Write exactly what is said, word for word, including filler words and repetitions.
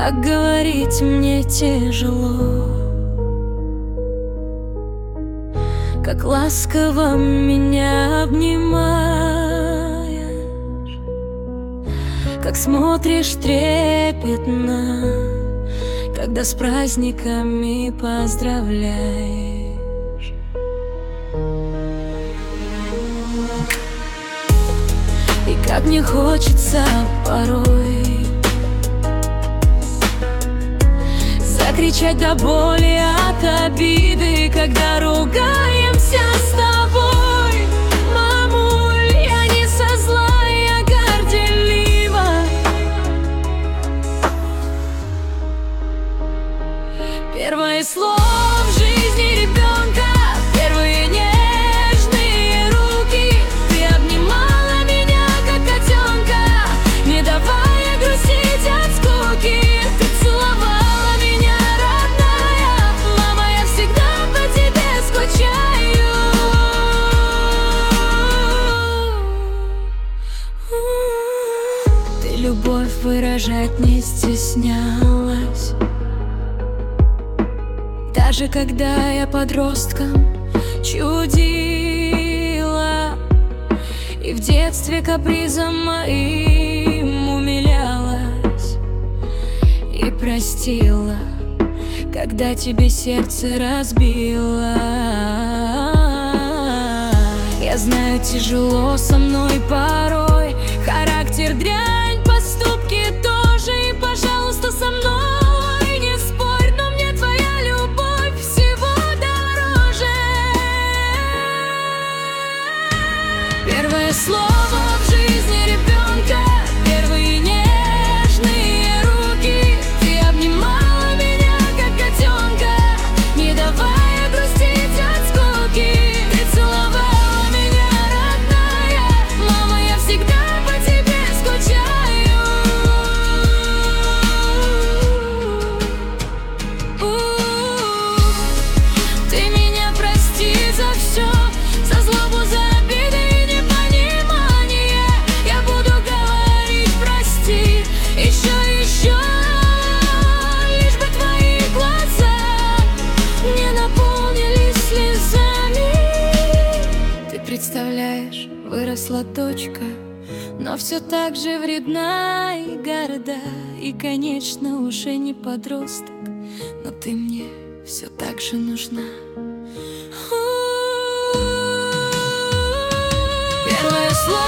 как говорить мне тяжело, как ласково меня обнимаешь, как смотришь трепетно, когда с праздниками поздравляешь. И как мне хочется порой закричать до боли от обиды, когда ругаемся с тобой. Мамуль, я не со зла, я горделива. Первое слово в жизни ребенка, первые нежные руки. Ты обнимала меня, как котенка, не давая грустить от скуки. Ты целовала меня, родная, мама, я всегда по тебе скучаю. Ты любовь выражать не стеснялась, даже когда я подростком чудила и в детстве капризом моим умилялась. И простила, когда тебе сердце разбило. Я знаю, тяжело со мной порой, характер дрянь, поступки тоже. И, пожалуйста, со мной не спорь, но мне твоя любовь всего дороже. Первое слово в жизни ребенка, первые нежные руки. Ты обнимала меня, как котенка, не давая грустить от скуки. Ты целовала меня, родная, мама, я всегда по тебе скучаю. Ты меня прости за все, за злобу, за обиды и непонимание. Я буду говорить прости еще и еще, лишь бы твои глаза не наполнились слезами. Ты представляешь, выросла дочка, но все так же вредна и горда. И, конечно, уже не подросток, но ты мне все так же нужна. Первое слово